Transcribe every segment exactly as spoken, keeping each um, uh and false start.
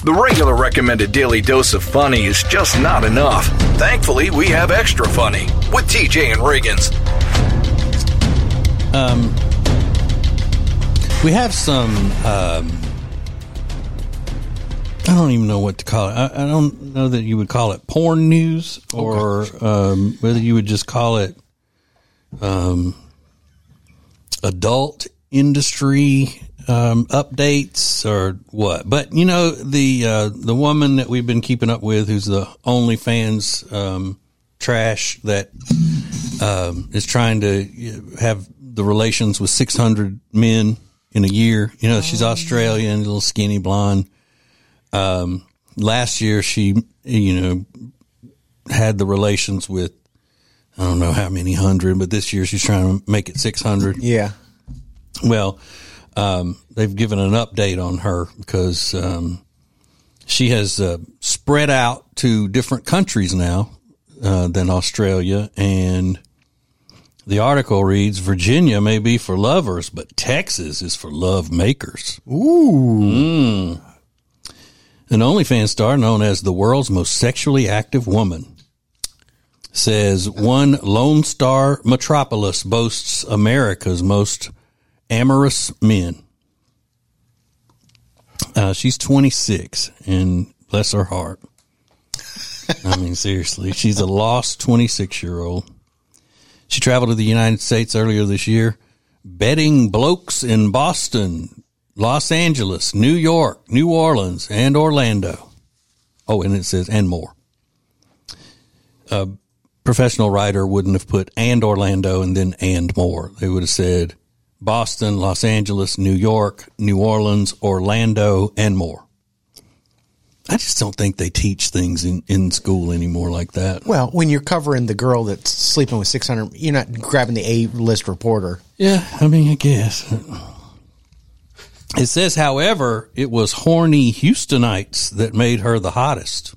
The regular recommended daily dose of funny is just not enough. Thankfully, we have Extra Funny with T J and Riggins. Um, we have some, um, I don't even know what to call it. I, I don't know that you would call it porn news or um, whether you would just call it um, adult industry um, updates or what. But, you know, the uh, the woman that we've been keeping up with who's the OnlyFans um, trash that um, is trying to have the relations with six hundred men in a year. You know, she's Australian, a little skinny blonde. Um, last year she, you know, had the relations with, I don't know how many hundred, but this year she's trying to make it six hundred. Yeah. Well, um, they've given an update on her because, um, she has, uh, spread out to different countries now, uh, than Australia. And the article reads, Virginia may be for lovers, but Texas is for love makers. Ooh. Mm. An OnlyFans star known as the world's most sexually active woman says one Lone Star metropolis boasts America's most amorous men. Uh, she's twenty-six, and bless her heart. I mean, seriously, she's a lost twenty-six-year-old. She traveled to the United States earlier this year, betting blokes in Boston, Los Angeles, New York, New Orleans, and Orlando. Oh, and it says, and more. A professional writer wouldn't have put and Orlando and then and more. They would have said Boston, Los Angeles, New York, New Orleans, Orlando, and more. I just don't think they teach things in, in school anymore like that. Well, when you're covering the girl that's sleeping with six hundred, you're not grabbing the A-list reporter. Yeah, I mean, I guess. It says, however, it was horny Houstonites that made her the hottest.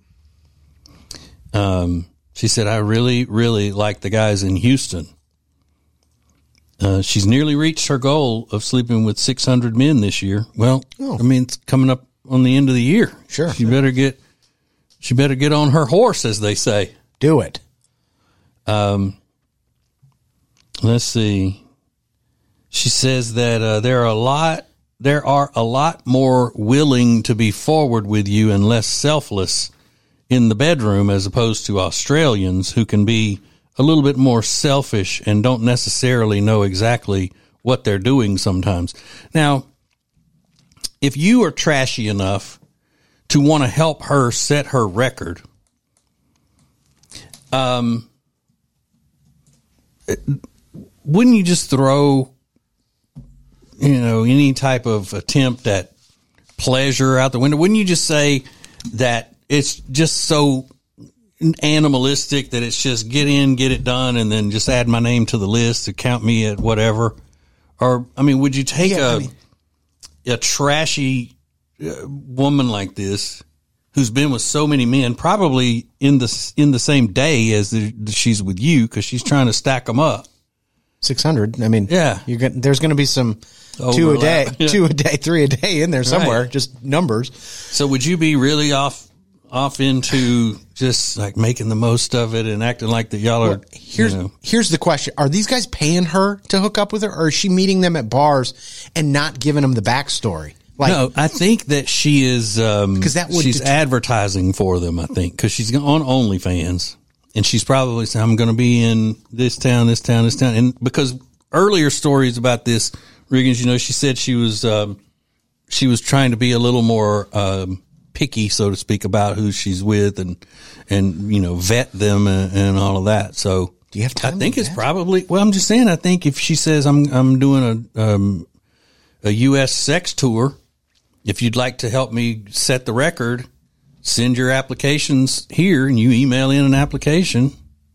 Um, she said, I really, really like the guys in Houston. Uh, she's nearly reached her goal of sleeping with six hundred men this year. Well, oh. I mean, it's coming up on the end of the year. Sure. She better get, she better get on her horse, as they say. Do it. Um, let's see. She says that uh, there are a lot, there are a lot more willing to be forward with you and less selfless in the bedroom as opposed to Australians who can be a little bit more selfish and don't necessarily know exactly what they're doing sometimes. Now, if you are trashy enough to want to help her set her record, um, wouldn't you just throw, you know, any type of attempt at pleasure out the window? Wouldn't you just say that it's just so animalistic that it's just get in, get it done, and then just add my name to the list to count me at whatever? Or, I mean, would you take yeah, a, I mean, a trashy uh, woman like this who's been with so many men, probably in the, in the same day as the, she's with you, because she's trying to stack them up? six hundred. I mean, yeah, you get, there's going to be some Overlap. two a day, Yeah. two a day, three a day in there somewhere, Right. just numbers. So would you be really off off into just like making the most of it and acting like that y'all are, Well, here's you know. here's the question: are these guys paying her to hook up with her, or is she meeting them at bars and not giving them the backstory? Like, no, I think that she is, um, 'Cause that would she's det- advertising for them, I think, because she's on OnlyFans and she's probably saying, I'm going to be in this town, this town, this town. And because earlier stories about this, Riggins, you know, she said she was, um, she was trying to be a little more, um, picky, so to speak, about who she's with and, and, you know, vet them and, and all of that. So do you have time I think to it's vet? probably, well, I'm just saying, I think if she says I'm, I'm doing a, um, a U S sex tour, if you'd like to help me set the record, send your applications here, and you email in an application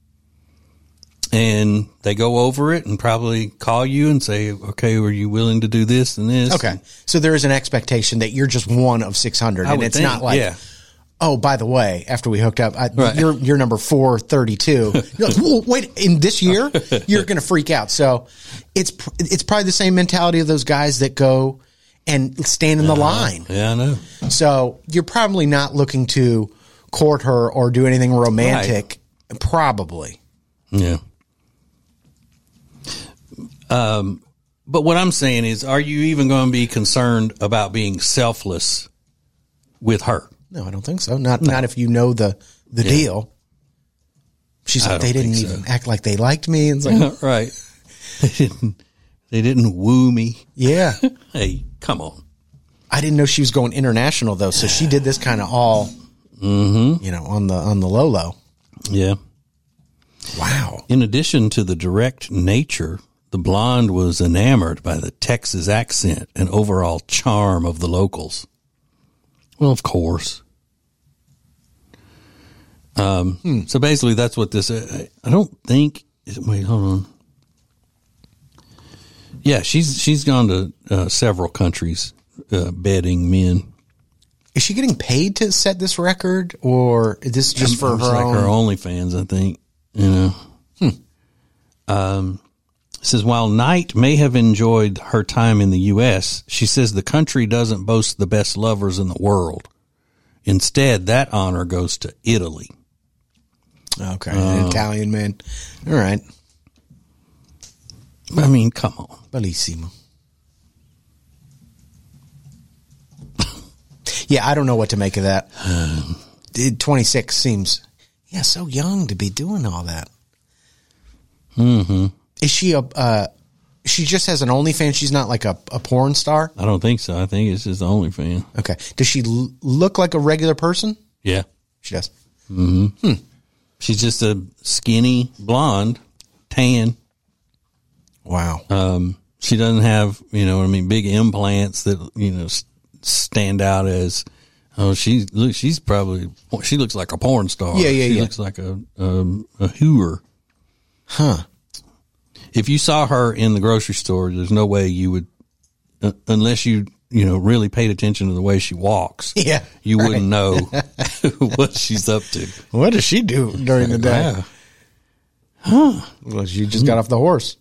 and they go over it and probably call you and say, okay, are you willing to do this and this? Okay. So there is an expectation that you're just one of six hundred, I and would it's think, not like, yeah. oh, by the way, after we hooked up, I, Right. you're, you're number four thirty-two. You're like, whoa, wait, in this year, you're going to freak out. So it's, pr- it's probably the same mentality of those guys that go and stand in the line. Yeah, I know. So you're probably not looking to court her or do anything romantic. Right. Probably. Yeah. Um, but what I'm saying is, are you even going to be concerned about being selfless with her? No, I don't think so. Not no. not if you know the the yeah. deal. She's like, they didn't even so. act like they liked me. And it's like, right. They didn't. They didn't woo me. Yeah. Hey, come on. I didn't know she was going international though, so she did this kind of all, mm-hmm. you know, on the on the low low. Yeah. Wow. In addition to the direct nature, the blonde was enamored by the Texas accent and overall charm of the locals. Well, of course. Um. Hmm. So basically, that's what this. I, I don't think. Wait, hold on. Yeah, she's she's gone to uh, several countries uh, bedding men. Is she getting paid to set this record, or is this just for her like own? Her OnlyFans, I think. You know. Hmm. Um, it says while Knight may have enjoyed her time in the U S, she says the country doesn't boast the best lovers in the world. Instead, that honor goes to Italy. Okay, uh, Italian man. All right. I mean, come on. Bellissimo. Yeah, I don't know what to make of that. Um, twenty-six seems, yeah, so young to be doing all that. Mm-hmm. Is she a, uh, she just has an OnlyFans? She's not like a, a porn star? I don't think so. I think it's just OnlyFans. Okay. Does she l- look like a regular person? Yeah. She does. Mm-hmm. Hmm. She's just a skinny blonde, tan. Wow. Um, she doesn't have, you know what I mean, big implants that, you know, s- stand out as, oh, she look, she's probably, she looks like a porn star. Yeah, yeah, she yeah. looks like a, um, a hooer. Huh. If you saw her in the grocery store, there's no way you would, uh, unless you, you know, really paid attention to the way she walks. Yeah. You right. wouldn't know what she's up to. What does she do during the day? Wow. Huh. Well, she just got off the horse.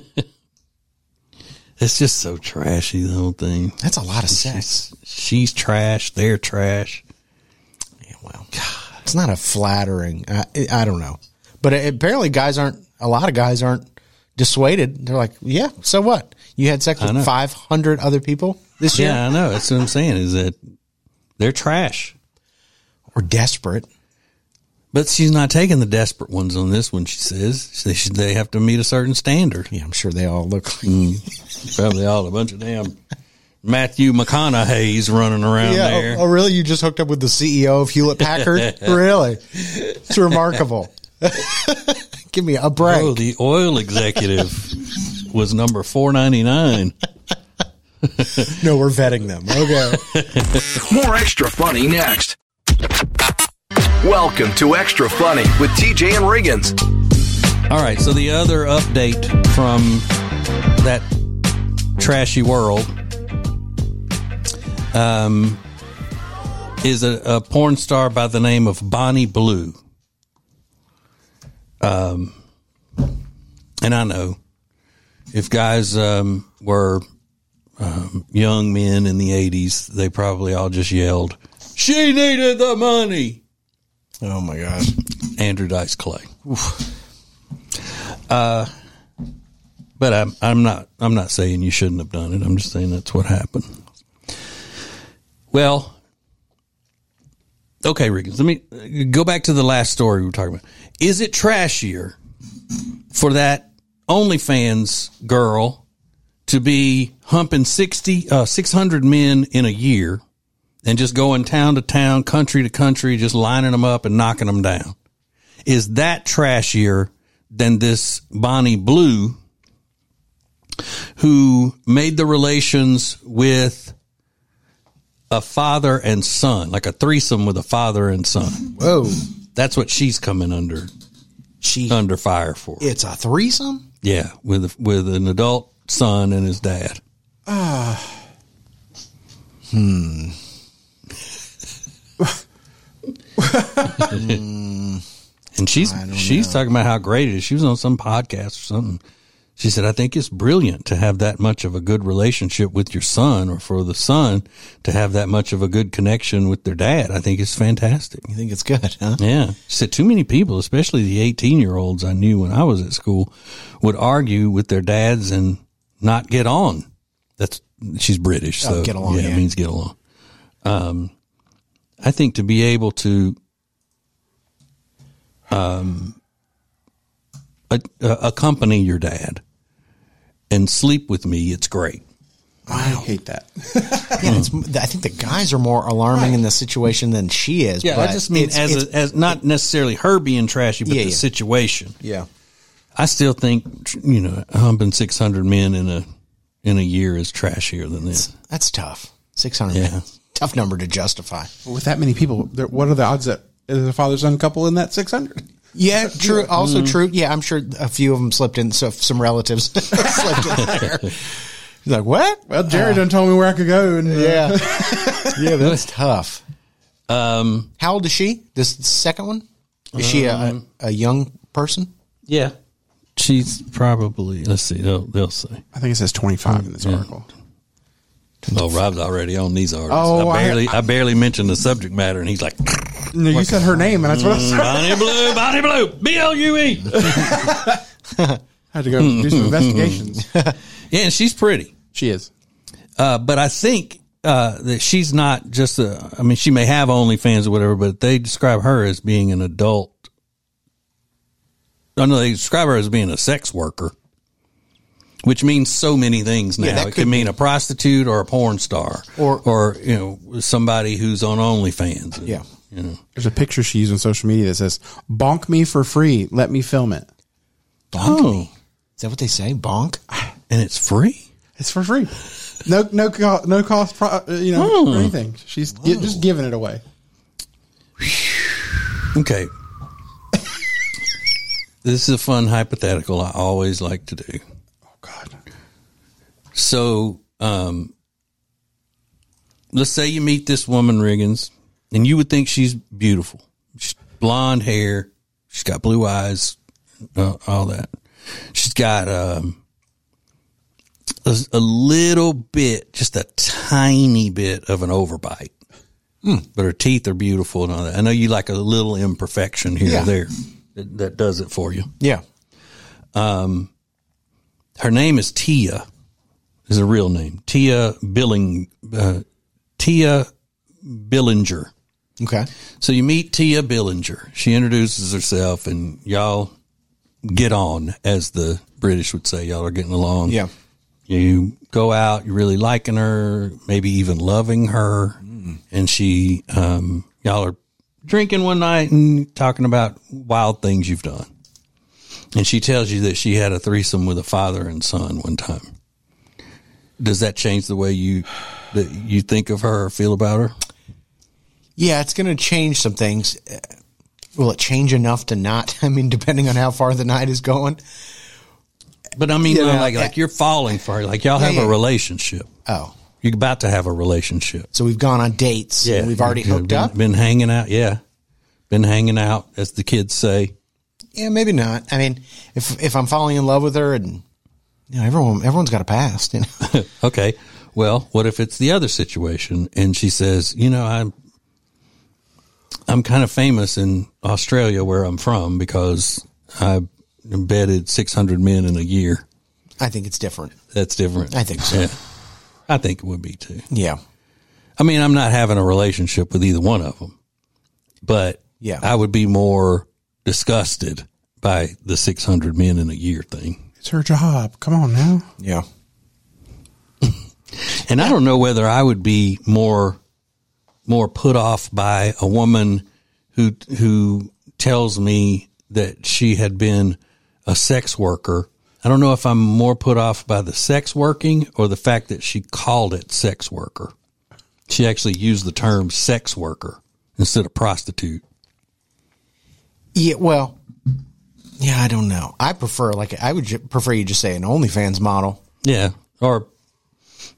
It's just so trashy, the whole thing. That's a lot of sex. She's, she's trash. They're trash. Yeah, well, it's not a flattering. I, I don't know. But apparently guys aren't, a lot of guys aren't dissuaded. They're like, yeah, so what? You had sex with five hundred other people this year? Yeah, I know. That's what I'm saying is that they're trash. Or desperate. But she's not taking the desperate ones on this one, she says. They, should, they have to meet a certain standard. Yeah, I'm sure they all look like. Mm, probably all a bunch of damn Matthew McConaughey's running around yeah, there. Oh, oh, really? You just hooked up with the C E O of Hewlett Packard? Really? It's remarkable. Give me a break. Oh, the oil executive was number four ninety-nine. No, we're vetting them. Okay. More Extra Funny next. Welcome to Extra Funny with T J and Riggins. All right, so the other update from that trashy world um, is a, a porn star by the name of Bonnie Blue. Um, and I know if guys um, were um, young men in the eighties, they probably all just yelled, "She needed the money." Oh my gosh. Andrew Dice Clay. Oof. Uh, but I'm, I'm not, I'm not saying you shouldn't have done it. I'm just saying that's what happened. Well, okay, Riggins, let me go back to the last story we were talking about. Is it trashier for that OnlyFans girl to be humping sixty, uh, six hundred men in a year and just going town to town, country to country, just lining them up and knocking them down? Is that trashier than this Bonnie Blue who made the relations with a father and son, like a threesome with a father and son? Whoa. That's what she's coming under, she under fire for. It's a threesome? Yeah, with with an adult son and his dad. Ah. Uh, hmm. And she's she's know. talking about how great it is. She was on some podcast or something She said, I think it's brilliant to have that much of a good relationship with your son, or for the son to have that much of a good connection with their dad. I think it's fantastic. You think it's good, huh? Yeah. She said too many people, especially the eighteen-year-olds I knew when I was at school, would argue with their dads and not get on. That's she's British, so oh, get along, yeah, yeah, it means get along. Um, I think to be able to um, a, a, accompany your dad and sleep with me, it's great. I hate that. Yeah, it's, I think the guys are more alarming in the situation than she is. Yeah, but I just mean it's, as it's, a, as not necessarily her being trashy, but Yeah, the yeah. situation. yeah. I still think, you know, humping six hundred men in a in a year is trashier than this. That's tough. Six hundred. Yeah. Tough number to justify. With that many people, there, what are the odds that there's a father-son couple in that six hundred? Yeah, true. Also mm-hmm. true. Yeah, I'm sure a few of them slipped in. So some relatives slipped in there. He's like, what? Well, Jerry uh, done told me where I could go. And, uh, yeah, yeah, that's tough. Um, How old is she? This second one? Is um, she a, a young person? Yeah, she's probably. Let's see. They'll they'll say. I think it says twenty-five in this yeah. article. Oh, Rob's already on these articles. Oh, I barely, I, I barely mentioned the subject matter, and he's like, "No, you said her name, and that's what I said." Bonnie Blue, Bonnie Blue, B L U E. Had to go do some investigations. Yeah, and she's pretty. She is, uh, but I think uh, that she's not just a. I mean, she may have OnlyFans or whatever, but they describe her as being an adult. I know they describe her as being a sex worker. Which means so many things now. Yeah, it could mean be. a prostitute or a porn star, or or you know somebody who's on OnlyFans. Yeah, you know. There's a picture she used on social media that says "Bonk me for free, let me film it." Bonk oh. me? Is that what they say? Bonk, and it's free. It's for free. No no co- no cost. Pro, you know oh. or anything. She's Whoa. just giving it away. Okay. This is a fun hypothetical I always like to do. God. So, um, let's say you meet this woman, Riggins, and you would think she's beautiful. She's blonde hair. She's got blue eyes, uh, all that. She's got um, a, a little bit, just a tiny bit of an overbite. Mm. But her teeth are beautiful and all that. I know you like a little imperfection here yeah. or there that, that does it for you. Yeah. Um. Her name is Tia, is a real name. Tia Billing, uh, Tia Billinger. Okay. So you meet Tia Billinger. She introduces herself, and y'all get on, as the British would say. Y'all are getting along. Yeah. You go out, you're really liking her, maybe even loving her. Mm. And she, um, y'all are drinking one night and talking about wild things you've done. And she tells you that she had a threesome with a father and son one time. Does that change the way you that you think of her or feel about her? Yeah, it's going to change some things. Will it change enough to not? I mean, depending on how far the night is going. But I mean, yeah, like like you're falling for her. Like y'all have yeah, yeah. a relationship. Oh, you're about to have a relationship. So we've gone on dates. Yeah, and we've already hooked been, up. Been hanging out. Yeah, been hanging out, as the kids say. Yeah, maybe not. I mean, if if I'm falling in love with her, and you know, everyone everyone's got a past. You know? Okay. Well, what if it's the other situation, and she says, you know, I'm I'm kind of famous in Australia, where I'm from, because I embedded six hundred men in a year. I think it's different. That's different. I think so. Yeah. I think it would be too. Yeah. I mean, I'm not having a relationship with either one of them, but yeah, I would be more disgusted by the six hundred men in a year thing. It's her job. Come on now. Yeah. And I don't know whether I would be more, more put off by a woman who, who tells me that she had been a sex worker. I don't know if I'm more put off by the sex working or the fact that she called it sex worker. She actually used the term sex worker instead of prostitute. Yeah, well, yeah, I don't know. I prefer, like, I would prefer you just say an OnlyFans model. Yeah, or,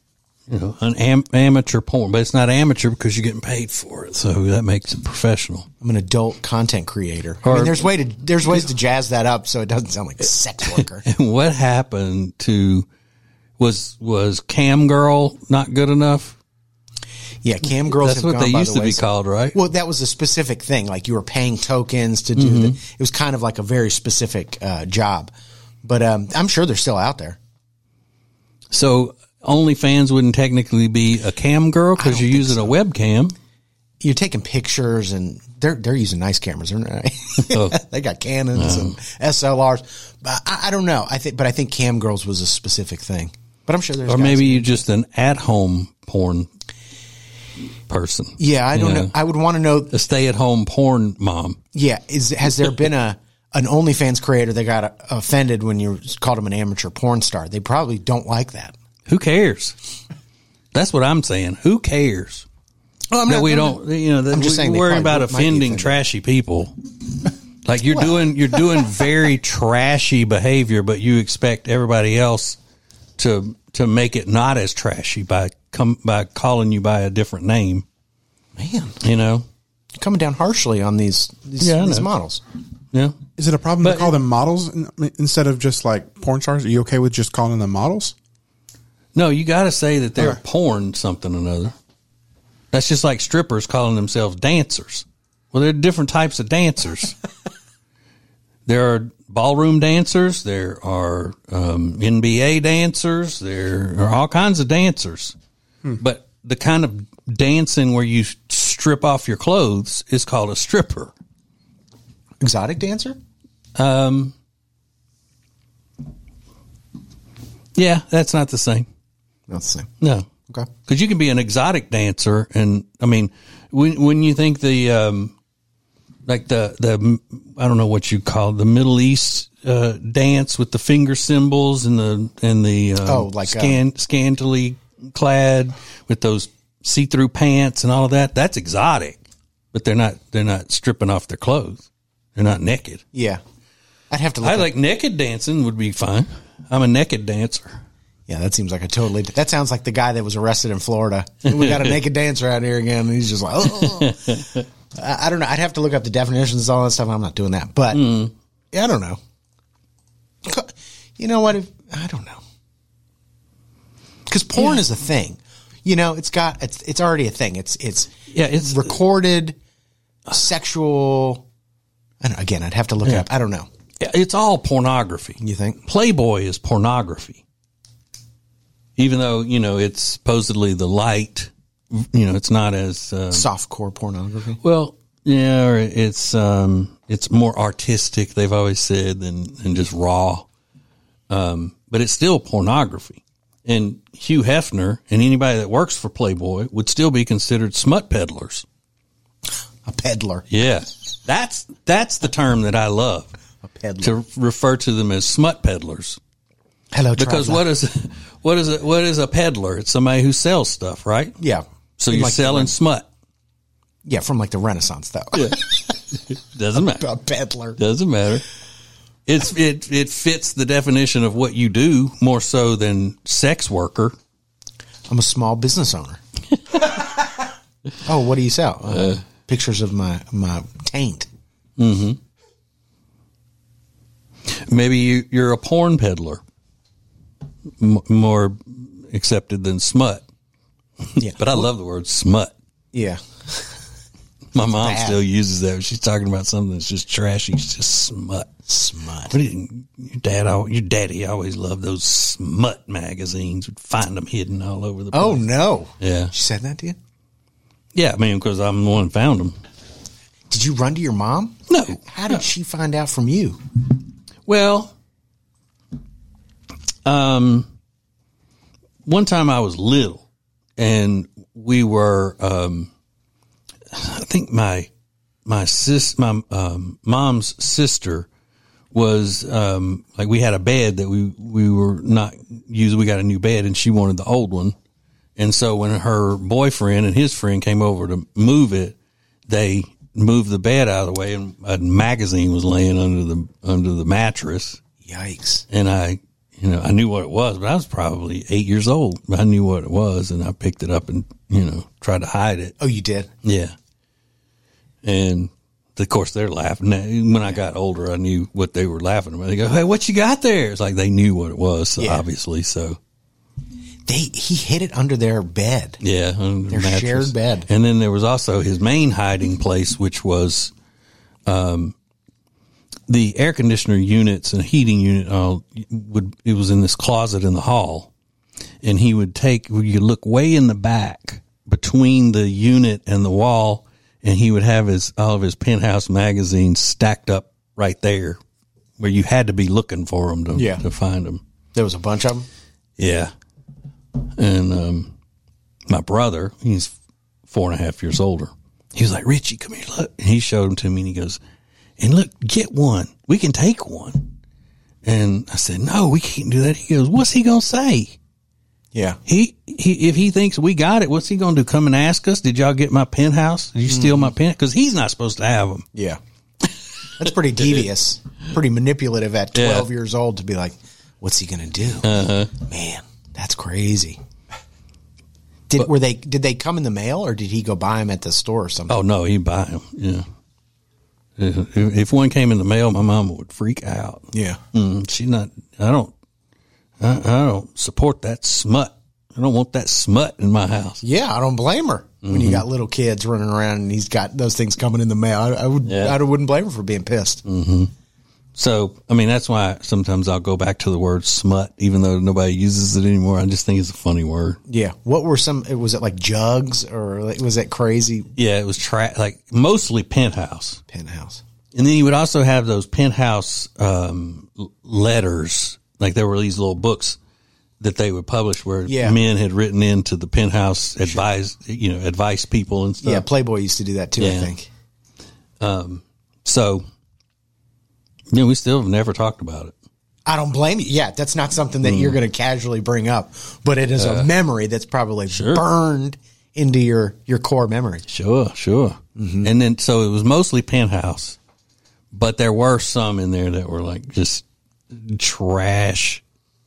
you know, an am- amateur porn, but it's not amateur because you're getting paid for it. So that makes it professional. I'm an adult content creator. Or, I mean, there's way to there's ways to jazz that up so it doesn't sound like a sex worker. And what happened to was was Cam Girl not good enough? Yeah, cam girls. That's have what gone they by used the to be wayside. called, right? Well, that was a specific thing. Like you were paying tokens to do. Mm-hmm. The, it was kind of like a very specific uh, job. But um, I'm sure they're still out there. So OnlyFans wouldn't technically be a cam girl because you're using so. a webcam. You're taking pictures, and they're they're using nice cameras, aren't they? Oh. They got Canons no. and S L Rs. But I, I don't know. I think, but I think cam girls was a specific thing. But I'm sure there's. Or maybe you're just an at-home porn person. Yeah, I don't know. know. I would want to know a stay-at-home porn mom. Yeah, is has there been a an OnlyFans creator that got offended when you called him an amateur porn star? They probably don't like that. Who cares? That's what I'm saying. Who cares? Oh, I'm that not, we I'm don't, not, you know, that I'm just we saying worry about offending trashy people. Like you're well. doing, you're doing very trashy behavior, but you expect everybody else to to make it not as trashy by come by calling you by a different name. Man, you know, you're coming down harshly on these these, yeah, these models. Yeah, is it a problem but, to call them models instead of just like porn stars? Are you okay with just calling them models? No, you got to say that they're okay. porn something or another. That's just like strippers calling themselves dancers. Well, there are different types of dancers. There are ballroom dancers. There are um, N B A dancers. There are all kinds of dancers. Hmm. But the kind of dancing where you strip off your clothes is called a stripper. Exotic dancer? Um, yeah, that's not the same. Not the same. No. Okay. Because you can be an exotic dancer, and I mean, when when you think the um, like the the I don't know what you call it, the Middle East uh, dance with the finger cymbals and the and the um, oh like scan, um, scantily clad with those see through pants and all of that. That's exotic, but they're not they're not stripping off their clothes. They're not naked. Yeah, I'd have to. Look I up. like naked dancing would be fine. I'm a naked dancer. Yeah, that seems like a totally. That sounds like the guy that was arrested in Florida. We got a naked dancer out here again. And he's just like, oh. I, I don't know. I'd have to look up the definitions and all that stuff. I'm not doing that. But mm. yeah, I don't know. You know what? If, I don't know. Because porn yeah. is a thing. You know, it's got it's it's already a thing. It's it's yeah, it's recorded sexual. I don't, again, I'd have to look yeah. it up. I don't know. It's all pornography. You think Playboy is pornography? Even though, you know, it's supposedly the light, you know, it's not as um, softcore pornography. Well, yeah, or it's um, it's more artistic. They've always said than than just raw, um, but it's still pornography. And Hugh Hefner and anybody that works for Playboy would still be considered smut peddlers. A peddler, yeah, that's that's the term that I love. A peddler, to refer to them as smut peddlers. Hello, because traveler. what is what is a, what is a peddler? It's somebody who sells stuff, right? Yeah. So you're like selling smut. Yeah, from like the Renaissance, though. Yeah. Doesn't matter. A peddler doesn't matter. It's it it fits the definition of what you do more so than sex worker. I'm a small business owner. Oh, what do you sell? Uh, uh, pictures of my my taint. Mm-hmm. Maybe you, you're a porn peddler. M- more accepted than smut. Yeah. But I love the word smut. Yeah. My mom Bad. still uses that when she's talking about something that's just trashy. It's just smut. Smut. You, your dad, your daddy always loved those smut magazines. Would find them hidden all over the place. Oh, no. Yeah. She said that to you? Yeah, I mean, because I'm the one who found them. Did you run to your mom? No. How did no. she find out from you? Well, um, one time I was little, and we were, um, I think my my sis, my um, mom's sister was um, like we had a bed that we we were not using. We got a new bed, and she wanted the old one. And so when her boyfriend and his friend came over to move it, they moved the bed out of the way, and a magazine was laying under the under the mattress. Yikes! And I, you know, I knew what it was, but I was probably eight years old. I knew what it was, and I picked it up and, you know, tried to hide it. Oh, you did? Yeah. And, of course, they're laughing. When I got older, I knew what they were laughing about. They go, hey, what you got there? It's like they knew what it was, so Yeah. obviously, so. They He hid it under their bed. Yeah. Under Their the mattress. shared bed. And then there was also his main hiding place, which was um, the air conditioner units and heating unit. Uh, would It was in this closet in the hall. And he would take, you could look way in the back between the unit and the wall, and he would have his all of his Penthouse magazines stacked up right there where you had to be looking for them to, Yeah. to find them. There was a bunch of them? Yeah. And um, my brother, he's four and a half years older. He was like, Richie, come here, look. And he showed them to me, and he goes, and look, get one. We can take one. And I said, no, we can't do that. He goes, what's he going to say? Yeah. He, he, if he thinks we got it, what's he going to do? Come and ask us? Did y'all get my penthouse? Did you steal my pen? Because he's not supposed to have them. Yeah. That's pretty devious, pretty manipulative at twelve Yeah. years old to be like, what's he going to do? Uh-huh. Man, that's crazy. Did were they did they come in the mail, or did he go buy them at the store or something? Oh, no, he'd buy them. Yeah. If, if one came in the mail, my mama would freak out. Yeah. Mm, she's not, I don't, I, I don't support that smut. I don't want that smut in my house. Yeah, I don't blame her. When Mm-hmm. you got little kids running around and he's got those things coming in the mail, I, I would Yeah. I wouldn't blame her for being pissed. Mm-hmm. So, I mean, that's why sometimes I'll go back to the word smut, even though nobody uses it anymore. I just think it's a funny word. Yeah. What were some? Was it like jugs, or like, was it crazy Yeah, it was tra- like mostly Penthouse. Penthouse? And then you would also have those Penthouse um, l- letters. Like there were these little books that they would publish where Yeah. men had written into the Penthouse advise, you know, advice people and stuff. Yeah, Playboy used to do that too. I Yeah. think. So, you know, we still have never talked about it. I don't blame you. Yeah, that's not something that you're going to casually bring up, but it is a memory that's probably Sure. burned into your, your core memory. Sure, sure. Mm-hmm. And then, so it was mostly Penthouse, but there were some in there that were like just trash,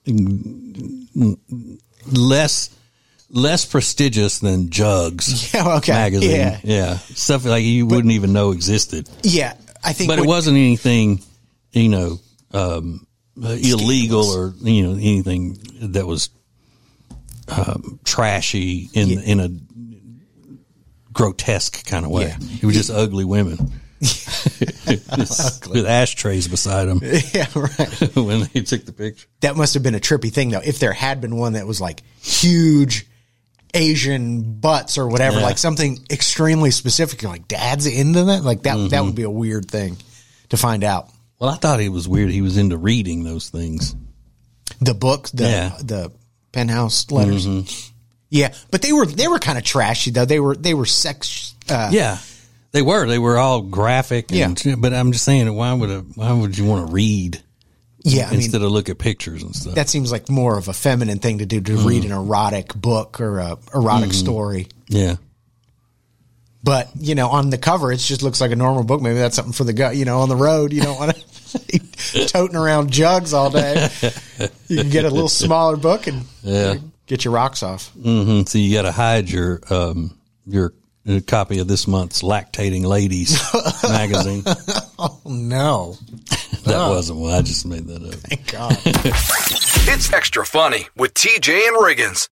less less prestigious than Jugs. Yeah, okay. Magazine. Yeah. Yeah. Stuff like you wouldn't even know existed. Yeah, I think. But it what- wasn't anything, you know, um, uh, illegal or, you know, anything that was um, trashy in Yeah. in a grotesque kind of way. Yeah. It was just ugly women Just with ashtrays beside them Yeah, right. when they took the picture. That must have been a trippy thing, though. If there had been one that was like huge Asian butts or whatever, Yeah. like something extremely specific, you're like, Dad's into that? Like that, Mm-hmm. that would be a weird thing to find out. Well, I thought it was weird. He was into reading those things. The book, the Yeah. the Penthouse letters. Mm-hmm. Yeah, but they were they were kind of trashy though. They were they were sex. Uh, Yeah, they were. They were all graphic. And, Yeah. But I'm just saying, why would a, why would you want to read yeah. I mean, instead of look at pictures and stuff? that seems like more of a feminine thing to do, to Mm-hmm. read an erotic book or a erotic story. Yeah. But, you know, on the cover, it just looks like a normal book. Maybe that's something for the gut. You know, on the road, you don't want to be toting around jugs all day. You can get a little smaller book and Yeah. get your rocks off. Mm-hmm. So you got to hide your um, your uh, copy of this month's Lactating Ladies magazine. Oh, no. That wasn't one. I just made that up. Thank God. It's Extra Funny with T J and Riggins.